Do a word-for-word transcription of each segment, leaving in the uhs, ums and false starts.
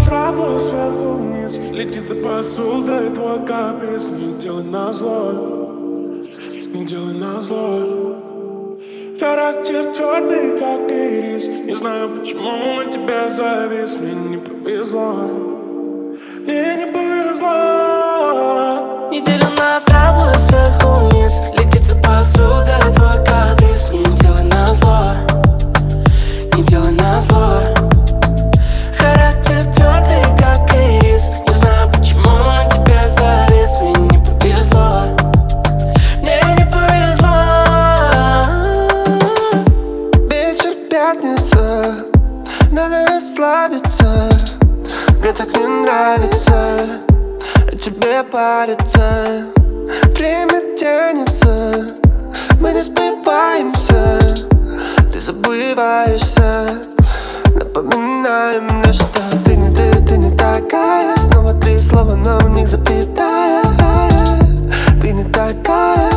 направо, сверху вниз летит за посудой твой каприз. Не делай назло, не делай назло. Характер твердый, как ирис. Не знаю, почему на тебя завис. Мне не повезло, мне не повезло. Неделю направо, сверху вниз летит за посудой твой каприз. Не делай назло, не делай назло. Характер твердый, как ирис. Не знаю, почему на тебя завис. Мне не повезло, мне не повезло. Вечер, пятница, надо расслабиться. Мне так не нравится тебе париться. Время тянется, мы не сбиваемся. Ты забываешься, напоминай мне, что ты не ты, ты не такая. Снова три слова, но в них запятая. Ты не такая.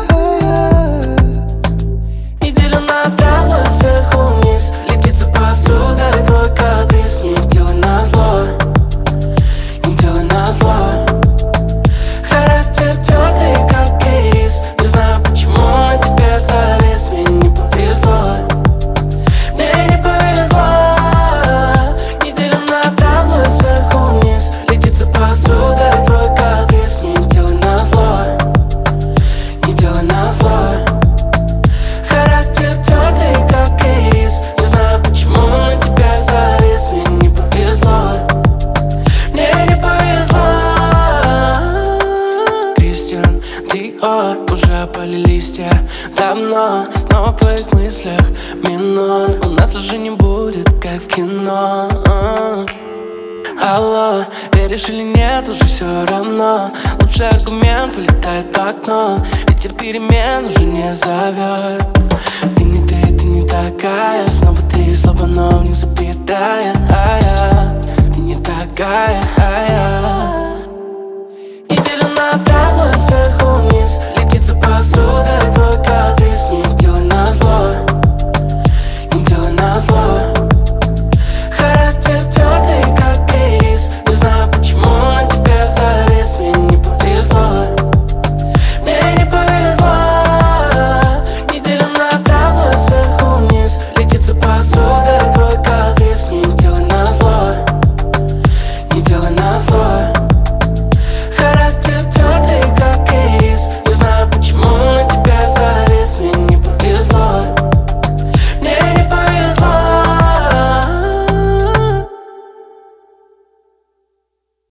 Неделю направо, сверху вниз летит за посудой твой каприз. Не делай назло, не делай назло. Характер твердый, как ирис. Не знаю, почему на тебя завис. Мне не повезло, мне не повезло. Неделю направо, сверху вниз летит за посудой твой каприз. Не делай назло, не делай назло. Характер твердый, как ирис. Не знаю, почему на тебя завис. Мне не повезло, мне не повезло. Кристиан Диор, уже опали листья давно. Снова в твоих мыслях минор. У нас уже не будет, как в кино. Алло, веришь или нет, уже все равно. Лучший аргумент вылетает в окно. Ветер перемен уже не зовет. Ты не ты, ты не такая. Снова три слова, но в них запятая.